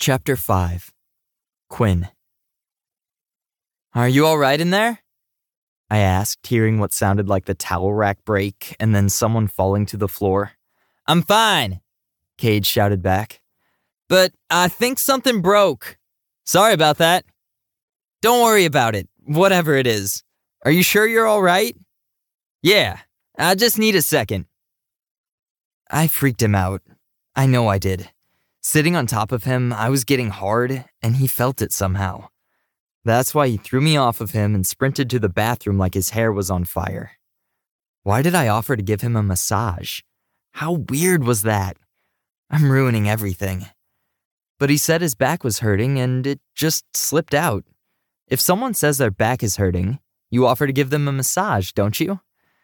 Chapter 5. Quinn. "Are you all right in there?" I asked, hearing what sounded like the towel rack break and then someone falling to the floor. "I'm fine," Cage shouted back. "But I think something broke. Sorry about that." "Don't worry about it, whatever it is. Are you sure you're all right?" "Yeah, I just need a second." I freaked him out. I know I did. Sitting on top of him, I was getting hard, and he felt it somehow. That's why he threw me off of him and sprinted to the bathroom like his hair was on fire. Why did I offer to give him a massage? How weird was that? I'm ruining everything. But he said his back was hurting, and it just slipped out. If someone says their back is hurting, you offer to give them a massage, don't you?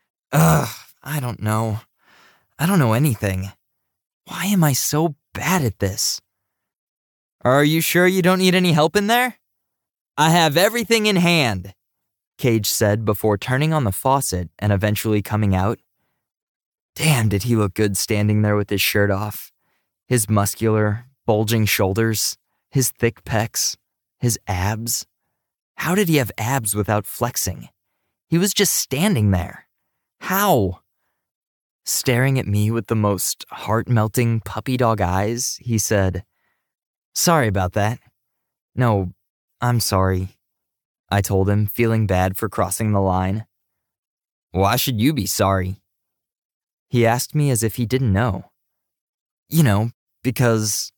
I don't know. I don't know anything. Why am I so bad at this? "Are you sure you don't need any help in there?" "I have everything in hand," Cage said before turning on the faucet and eventually coming out. Damn, did he look good standing there with his shirt off. His muscular, bulging shoulders, his thick pecs, his abs. How did he have abs without flexing? He was just standing there. How? Staring at me with the most heart-melting puppy dog eyes, he said, "Sorry about that." "No, I'm sorry," I told him, feeling bad for crossing the line. "Why should you be sorry?" He asked me as if he didn't know. You know, because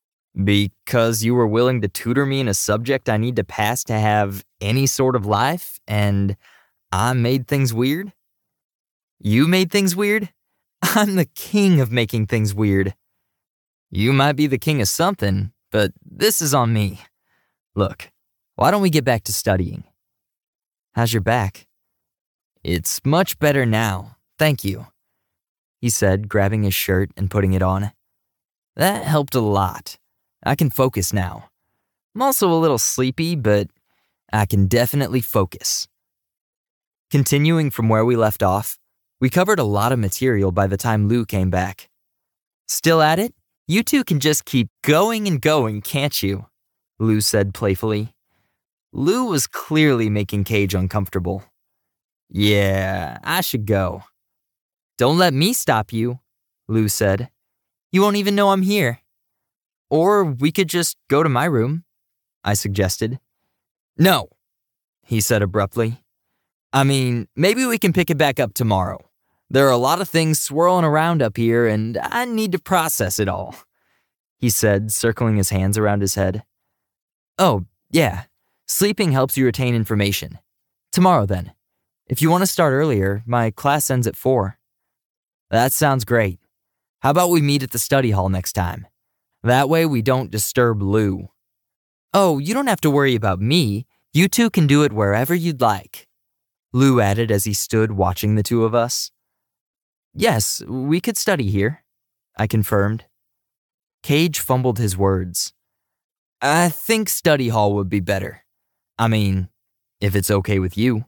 you were willing to tutor me in a subject I need to pass to have any sort of life, and I made things weird? You made things weird? I'm the king of making things weird. You might be the king of something, but this is on me. Look, why don't we get back to studying? How's your back? It's much better now, thank you, he said, grabbing his shirt and putting it on. That helped a lot. I can focus now. I'm also a little sleepy, but I can definitely focus. Continuing from where we left off, we covered a lot of material by the time Lou came back. "Still at it? You two can just keep going and going, can't you?" Lou said playfully. Lou was clearly making Cage uncomfortable. "Yeah, I should go." "Don't let me stop you," Lou said. "You won't even know I'm here." "Or we could just go to my room," I suggested. "No," he said abruptly. "I mean, maybe we can pick it back up tomorrow. There are a lot of things swirling around up here, and I need to process it all," he said, circling his hands around his head. "Oh, yeah. Sleeping helps you retain information. Tomorrow, then. If you want to start earlier, my class ends at 4. "That sounds great. How about we meet at the study hall next time? That way we don't disturb Lou." "Oh, you don't have to worry about me. You two can do it wherever you'd like," Lou added as he stood watching the two of us. "Yes, we could study here," I confirmed. Cage fumbled his words. "I think study hall would be better. I mean, if it's okay with you."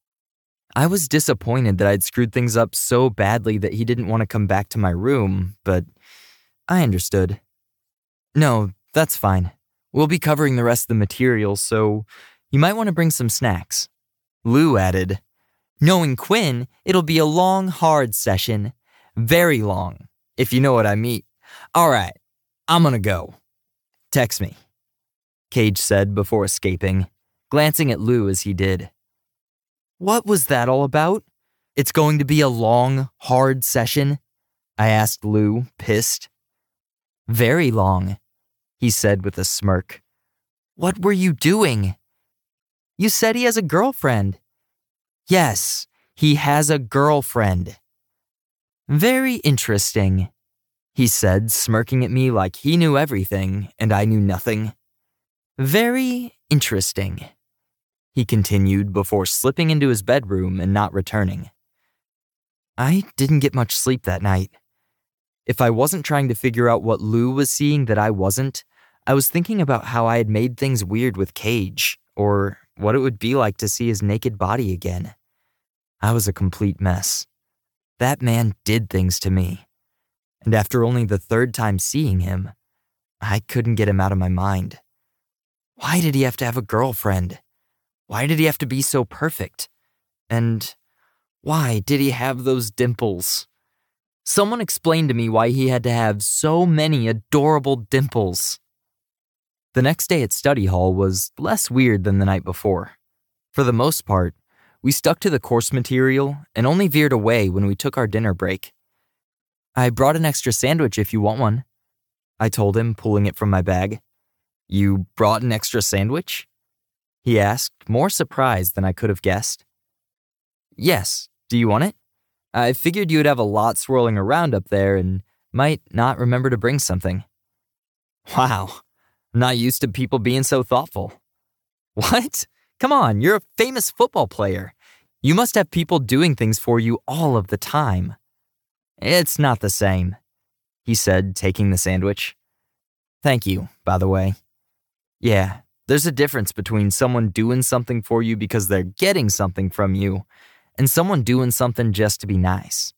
I was disappointed that I'd screwed things up so badly that he didn't want to come back to my room, but I understood. "No, that's fine. We'll be covering the rest of the material, so you might want to bring some snacks." Lou added, "Knowing Quinn, it'll be a long, hard session. Very long, if you know what I mean. All right, I'm gonna go. Text me," Cage said before escaping, glancing at Lou as he did. What was that all about? "It's going to be a long, hard session?" I asked Lou, pissed. "Very long," he said with a smirk. "What were you doing?" "You said he has a girlfriend." "Yes, he has a girlfriend." "Very interesting," he said, smirking at me like he knew everything and I knew nothing. "Very interesting," he continued before slipping into his bedroom and not returning. I didn't get much sleep that night. If I wasn't trying to figure out what Lou was seeing that I wasn't, I was thinking about how I had made things weird with Cage, or what it would be like to see his naked body again. I was a complete mess. That man did things to me. And after only the 3rd time seeing him, I couldn't get him out of my mind. Why did he have to have a girlfriend? Why did he have to be so perfect? And why did he have those dimples? Someone explained to me why he had to have so many adorable dimples. The next day at study hall was less weird than the night before. For the most part, we stuck to the course material and only veered away when we took our dinner break. I brought an extra sandwich if you want one, I told him, pulling it from my bag. You brought an extra sandwich? He asked, more surprised than I could have guessed. Yes, do you want it? I figured you'd have a lot swirling around up there and might not remember to bring something. Wow, I'm not used to people being so thoughtful. What? Come on, you're a famous football player. You must have people doing things for you all of the time. It's not the same, he said, taking the sandwich. Thank you, by the way. Yeah, there's a difference between someone doing something for you because they're getting something from you and someone doing something just to be nice.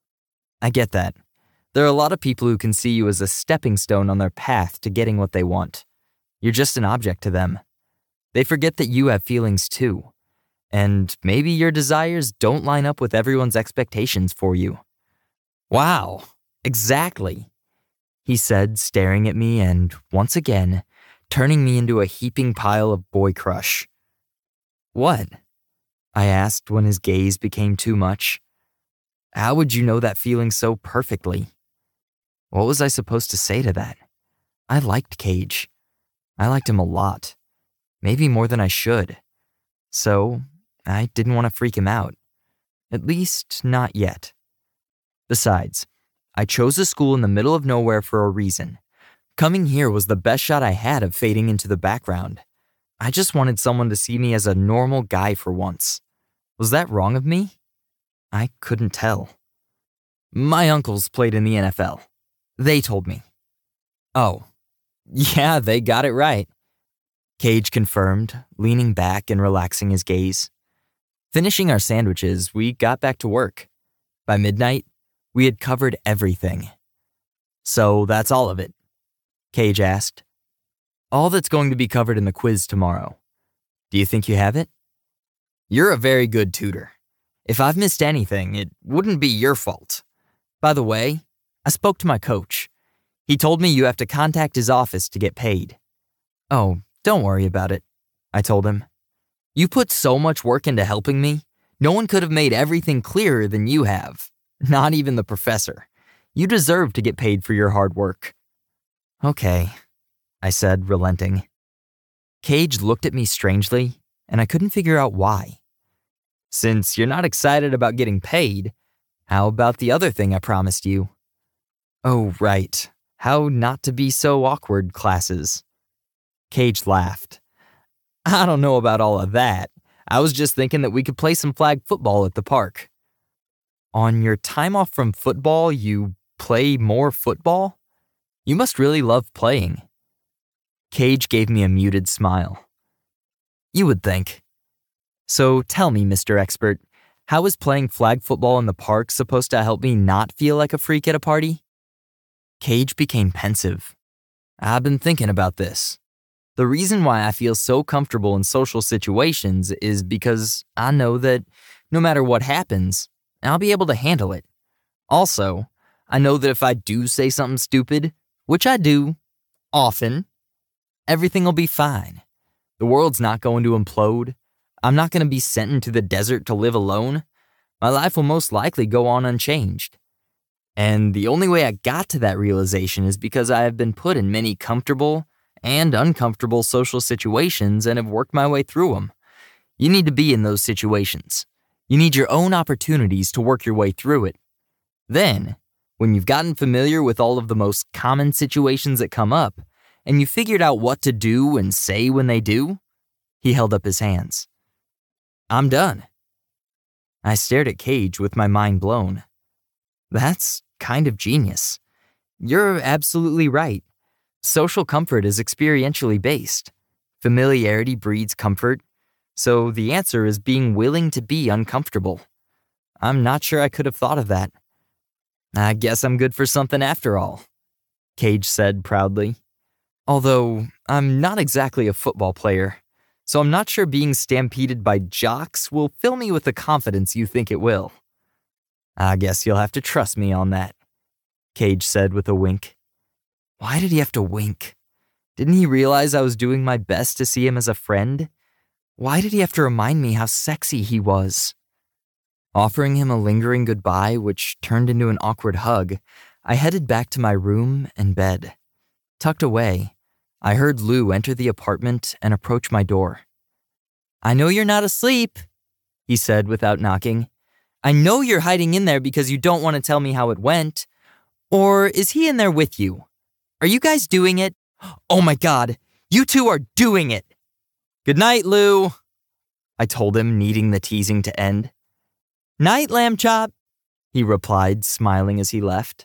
I get that. There are a lot of people who can see you as a stepping stone on their path to getting what they want. You're just an object to them. They forget that you have feelings too. And maybe your desires don't line up with everyone's expectations for you. Wow, exactly, he said, staring at me and, once again, turning me into a heaping pile of boy crush. What? I asked when his gaze became too much. How would you know that feeling so perfectly? What was I supposed to say to that? I liked Cage. I liked him a lot. Maybe more than I should. So, I didn't want to freak him out. At least, not yet. Besides, I chose a school in the middle of nowhere for a reason. Coming here was the best shot I had of fading into the background. I just wanted someone to see me as a normal guy for once. Was that wrong of me? I couldn't tell. My uncles played in the NFL. They told me. Oh, yeah, they got it right. Cage confirmed, leaning back and relaxing his gaze. Finishing our sandwiches, we got back to work. By midnight, we had covered everything. So that's all of it? Cage asked. All that's going to be covered in the quiz tomorrow. Do you think you have it? You're a very good tutor. If I've missed anything, it wouldn't be your fault. By the way, I spoke to my coach. He told me you have to contact his office to get paid. Oh, don't worry about it, I told him. You put so much work into helping me. No one could have made everything clearer than you have. Not even the professor. You deserve to get paid for your hard work. Okay, I said, relenting. Cage looked at me strangely, and I couldn't figure out why. Since you're not excited about getting paid, how about the other thing I promised you? Oh, right. How not to be so awkward classes. Cage laughed. I don't know about all of that. I was just thinking that we could play some flag football at the park. On your time off from football, you play more football? You must really love playing. Cage gave me a muted smile. You would think. So tell me, Mr. Expert, how is playing flag football in the park supposed to help me not feel like a freak at a party? Cage became pensive. I've been thinking about this. The reason why I feel so comfortable in social situations is because I know that no matter what happens, I'll be able to handle it. Also, I know that if I do say something stupid, which I do, often, everything will be fine. The world's not going to implode. I'm not going to be sent into the desert to live alone. My life will most likely go on unchanged. And the only way I got to that realization is because I have been put in many comfortable and uncomfortable social situations and have worked my way through them. You need to be in those situations. You need your own opportunities to work your way through it. Then, when you've gotten familiar with all of the most common situations that come up, and you figured out what to do and say when they do, he held up his hands. I'm done. I stared at Cage with my mind blown. That's kind of genius. You're absolutely right. Social comfort is experientially based. Familiarity breeds comfort, so the answer is being willing to be uncomfortable. I'm not sure I could have thought of that. I guess I'm good for something after all, Cage said proudly. Although, I'm not exactly a football player, so I'm not sure being stampeded by jocks will fill me with the confidence you think it will. I guess you'll have to trust me on that, Cage said with a wink. Why did he have to wink? Didn't he realize I was doing my best to see him as a friend? Why did he have to remind me how sexy he was? Offering him a lingering goodbye, which turned into an awkward hug, I headed back to my room and bed. Tucked away, I heard Lou enter the apartment and approach my door. I know you're not asleep, he said without knocking. I know you're hiding in there because you don't want to tell me how it went. Or is he in there with you? Are you guys doing it? Oh my God, you two are doing it. Good night, Lou, I told him, needing the teasing to end. Night, Lamb Chop, he replied, smiling as he left.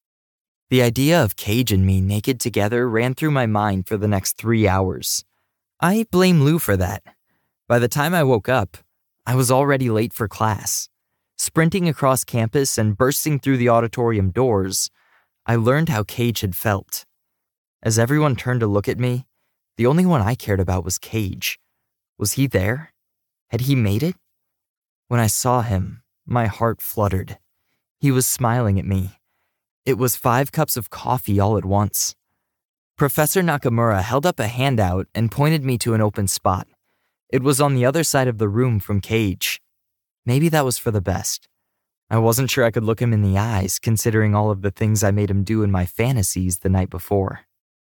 The idea of Cage and me naked together ran through my mind for the next 3 hours. I blame Lou for that. By the time I woke up, I was already late for class. Sprinting across campus and bursting through the auditorium doors, I learned how Cage had felt. As everyone turned to look at me, the only one I cared about was Cage. Was he there? Had he made it? When I saw him, my heart fluttered. He was smiling at me. It was 5 cups of coffee all at once. Professor Nakamura held up a handout and pointed me to an open spot. It was on the other side of the room from Cage. Maybe that was for the best. I wasn't sure I could look him in the eyes, considering all of the things I made him do in my fantasies the night before.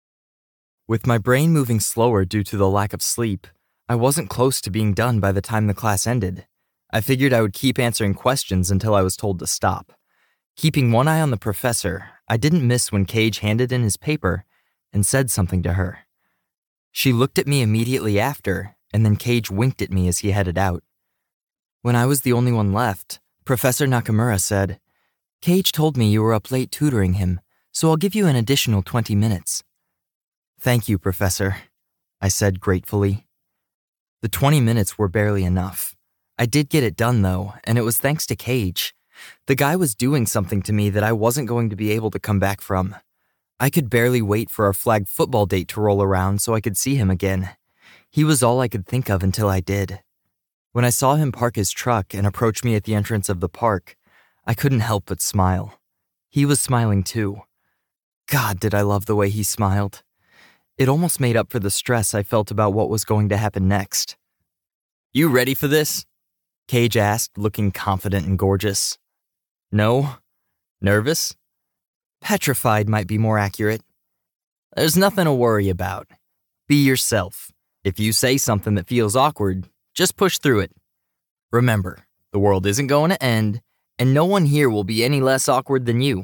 With my brain moving slower due to the lack of sleep, I wasn't close to being done by the time the class ended. I figured I would keep answering questions until I was told to stop. Keeping one eye on the professor, I didn't miss when Cage handed in his paper and said something to her. She looked at me immediately after, and then Cage winked at me as he headed out. When I was the only one left, Professor Nakamura said, Cage told me you were up late tutoring him, so I'll give you an additional 20 minutes. Thank you, Professor, I said gratefully. The 20 minutes were barely enough. I did get it done, though, and it was thanks to Cage. The guy was doing something to me that I wasn't going to be able to come back from. I could barely wait for our flag football date to roll around so I could see him again. He was all I could think of until I did. When I saw him park his truck and approach me at the entrance of the park, I couldn't help but smile. He was smiling too. God, did I love the way he smiled. It almost made up for the stress I felt about what was going to happen next. You ready for this? Cage asked, looking confident and gorgeous. No? Nervous? Petrified might be more accurate. There's nothing to worry about. Be yourself. If you say something that feels awkward, just push through it. Remember, the world isn't going to end, and no one here will be any less awkward than you.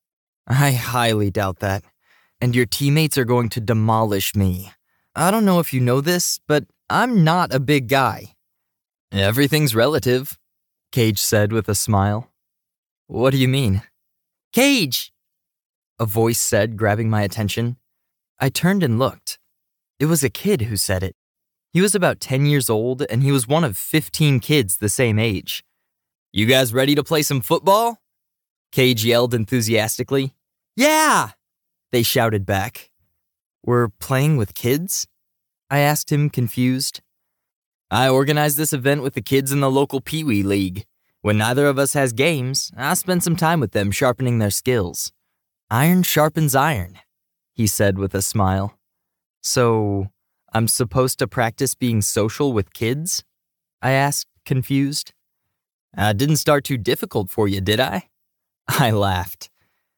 I highly doubt that. And your teammates are going to demolish me. I don't know if you know this, but I'm not a big guy. Everything's relative, Cage said with a smile. What do you mean? Cage! A voice said, grabbing my attention. I turned and looked. It was a kid who said it. He was about 10 years old, and he was one of 15 kids the same age. You guys ready to play some football? Cage yelled enthusiastically. Yeah! They shouted back. We're playing with kids? I asked him, confused. I organized this event with the kids in the local Pee Wee League. When neither of us has games, I spend some time with them sharpening their skills. Iron sharpens iron, he said with a smile. So, I'm supposed to practice being social with kids? I asked, confused. I didn't start too difficult for you, did I? I laughed.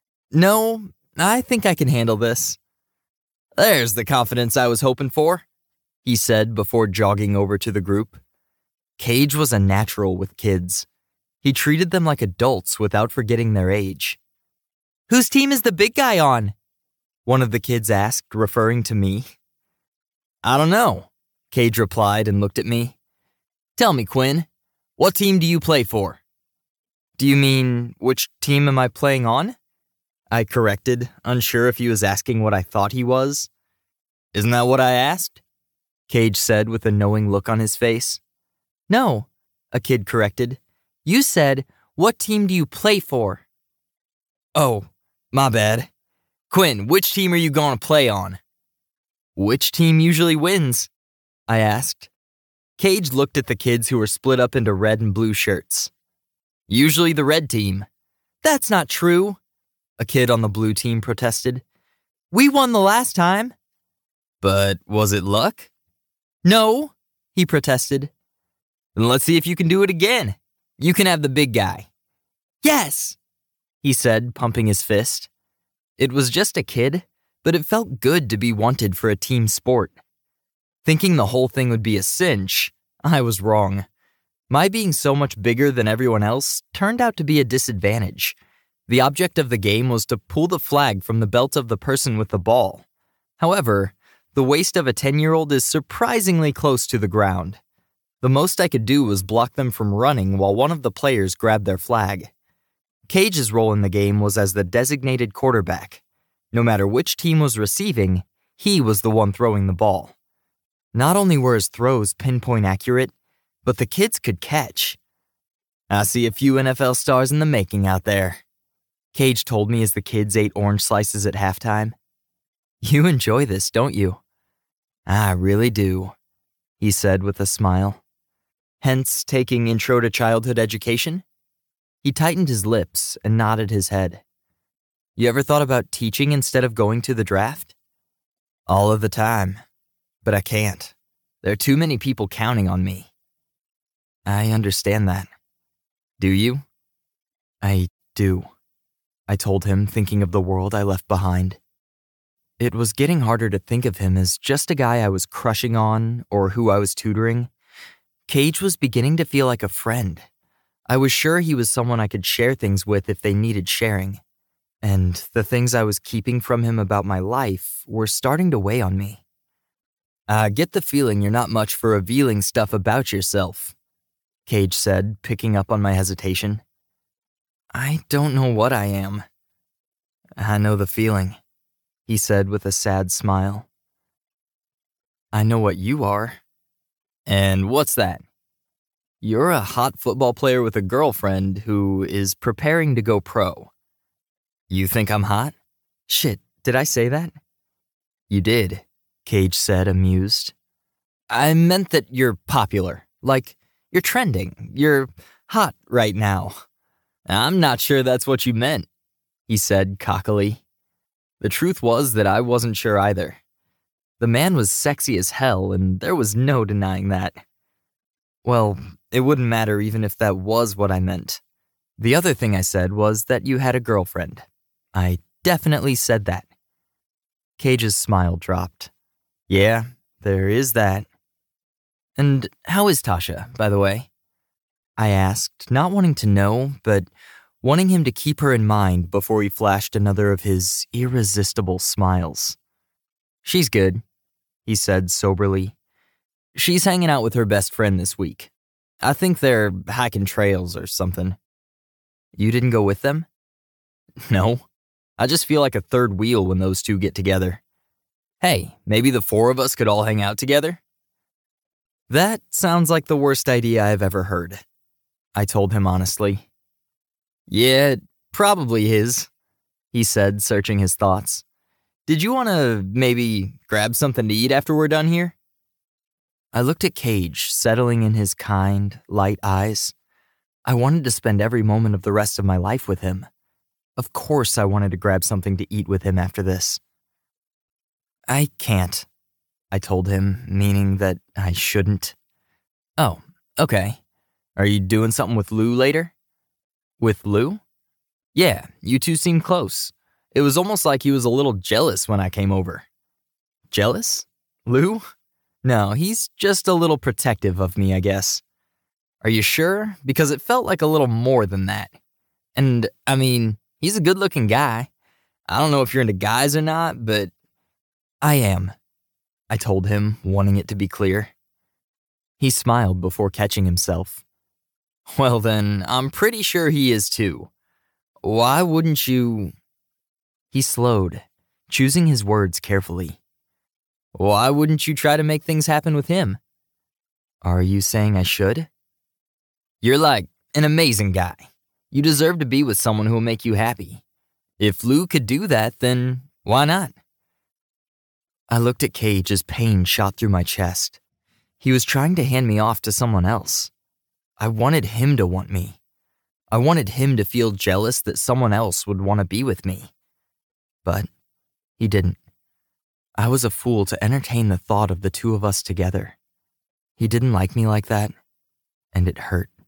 No, I think I can handle this. There's the confidence I was hoping for, he said before jogging over to the group. Cage was a natural with kids. He treated them like adults without forgetting their age. Whose team is the big guy on? One of the kids asked, referring to me. I don't know, Cage replied and looked at me. Tell me, Quinn, what team do you play for? Do you mean, which team am I playing on? I corrected, unsure if he was asking what I thought he was. Isn't that what I asked? Cage said with a knowing look on his face. No, a kid corrected. You said, what team do you play for? Oh, my bad. Quinn, which team are you going to play on? Which team usually wins? I asked. Cage looked at the kids who were split up into red and blue shirts. Usually the red team. That's not true, a kid on the blue team protested. We won the last time. But was it luck? No, he protested. Then let's see if you can do it again. You can have the big guy. Yes, he said, pumping his fist. It was just a kid, but it felt good to be wanted for a team sport. Thinking the whole thing would be a cinch, I was wrong. My being so much bigger than everyone else turned out to be a disadvantage. The object of the game was to pull the flag from the belt of the person with the ball. However, the waist of a 10-year-old is surprisingly close to the ground. The most I could do was block them from running while one of the players grabbed their flag. Cage's role in the game was as the designated quarterback. No matter which team was receiving, he was the one throwing the ball. Not only were his throws pinpoint accurate, but the kids could catch. I see a few NFL stars in the making out there, Cage told me as the kids ate orange slices at halftime. You enjoy this, don't you? I really do, he said with a smile. Hence taking Intro to Childhood Education? He tightened his lips and nodded his head. You ever thought about teaching instead of going to the draft? All of the time, but I can't. There are too many people counting on me. I understand that. Do you? I do, I told him, thinking of the world I left behind. It was getting harder to think of him as just a guy I was crushing on or who I was tutoring. Cage was beginning to feel like a friend. I was sure he was someone I could share things with if they needed sharing. And the things I was keeping from him about my life were starting to weigh on me. I get the feeling you're not much for revealing stuff about yourself, Cage said, picking up on my hesitation. I don't know what I am. I know the feeling, he said with a sad smile. I know what you are. And what's that? You're a hot football player with a girlfriend who is preparing to go pro. You think I'm hot? Shit, did I say that? You did, Cage said, amused. I meant that you're popular. Like, you're trending. You're hot right now. I'm not sure that's what you meant, he said cockily. The truth was that I wasn't sure either. The man was sexy as hell, and there was no denying that. Well, it wouldn't matter even if that was what I meant. The other thing I said was that you had a girlfriend. I definitely said that. Cage's smile dropped. Yeah, there is that. And how is Tasha, by the way? I asked, not wanting to know, but wanting him to keep her in mind before he flashed another of his irresistible smiles. She's good, he said soberly. She's hanging out with her best friend this week. I think they're hiking trails or something. You didn't go with them? No. I just feel like a third wheel when those two get together. Hey, maybe the four of us could all hang out together? That sounds like the worst idea I've ever heard, I told him honestly. Yeah, it probably is, he said, searching his thoughts. Did you want to maybe grab something to eat after we're done here? I looked at Cage, settling in his kind, light eyes. I wanted to spend every moment of the rest of my life with him. Of course I wanted to grab something to eat with him after this. I can't, I told him, meaning that I shouldn't. Oh, okay. Are you doing something with Lou later? With Lou? Yeah, you two seem close. It was almost like he was a little jealous when I came over. Jealous? Lou? No, he's just a little protective of me, I guess. Are you sure? Because it felt like a little more than that. And, I mean, he's a good-looking guy. I don't know if you're into guys or not, but I am, I told him, wanting it to be clear. He smiled before catching himself. Well then, I'm pretty sure he is too. Why wouldn't you... He slowed, choosing his words carefully. Why wouldn't you try to make things happen with him? Are you saying I should? You're like an amazing guy. You deserve to be with someone who will make you happy. If Lou could do that, then why not? I looked at Cage as pain shot through my chest. He was trying to hand me off to someone else. I wanted him to want me. I wanted him to feel jealous that someone else would want to be with me. But he didn't. I was a fool to entertain the thought of the two of us together. He didn't like me like that, and it hurt.